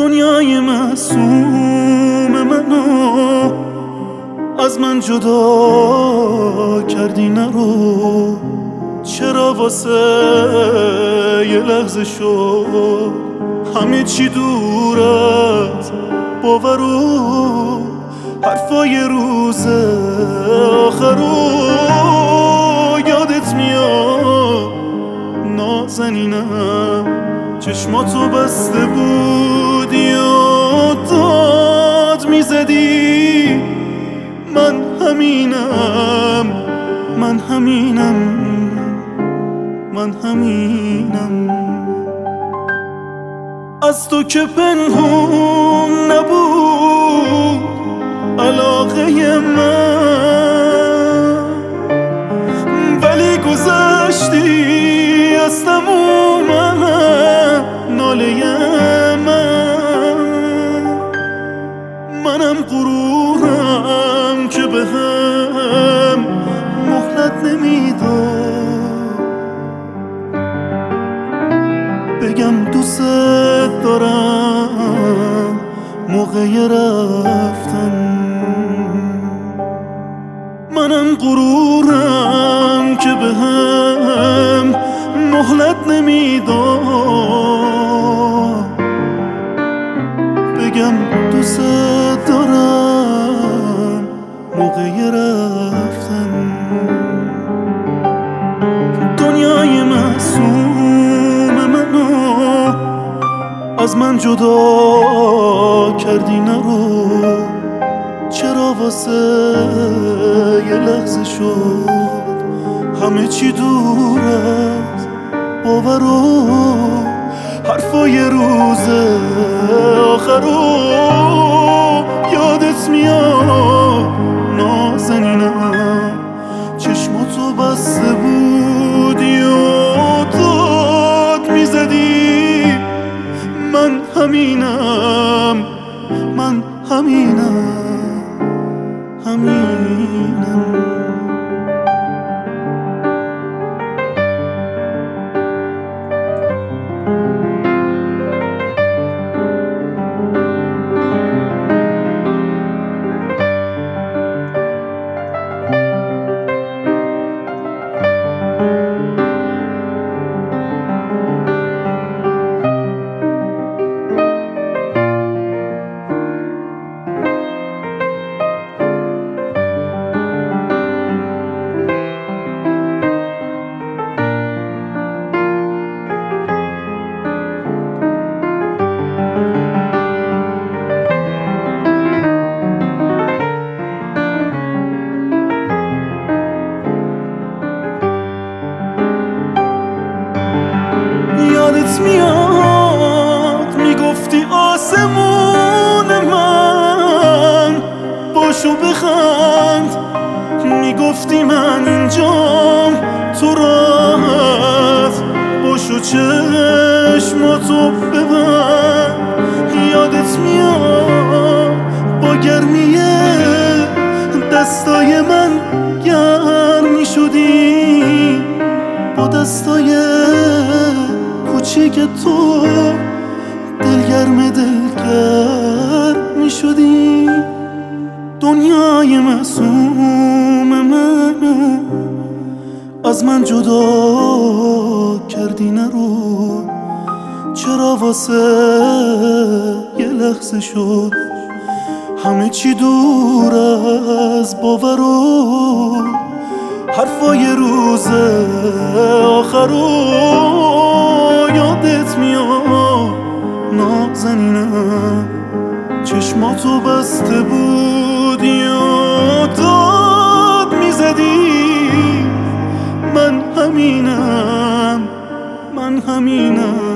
دنیای معصوم منو از من جدا کردی، نرو. چرا واسه یه لحظه شد همه چی دور از باور و حرفای روز آخرو؟ یادت میاد نازنینم چشماتو بسته بودی و داد میزدی من همینم، من همینم، من همینم. از تو که پنهون نبود علاقه من، ولی گذشتی از تموم ناله منم غرورم که به هم مهلت نمیداد بگم دوست دارم موقع رفتن. منم غرورم که به هم مهلت نمیداد بگم دوست دارم موقع رفتن. دنیای معصوم منو از من جدا کردی، نرو. چرا واسه یه لحظه شد همه چی دور از باور و حرفای روز آخرو؟ یادت میاد نازنینم چشماتو بسته بودی و داد میزدی من همینم، من همینم، همینم. یادت میاد میگفتی آسمون من باشو بخند، میگفتی من اینجام تو راحت باشو چشماتو ببند. یادت میاد با گرمی دستای من گرم میشدی، با دستای کوچیک تو دلگرم می شدی. دنیای معصوم منو از من جدا کردی، نرو. چرا واسه یه لحظه شد همه چی دور از باور و حرفای روز آخرو؟ یادت میاد نازنینم چشماتو بسته بودی و داد میزدی من همینم، من همینم.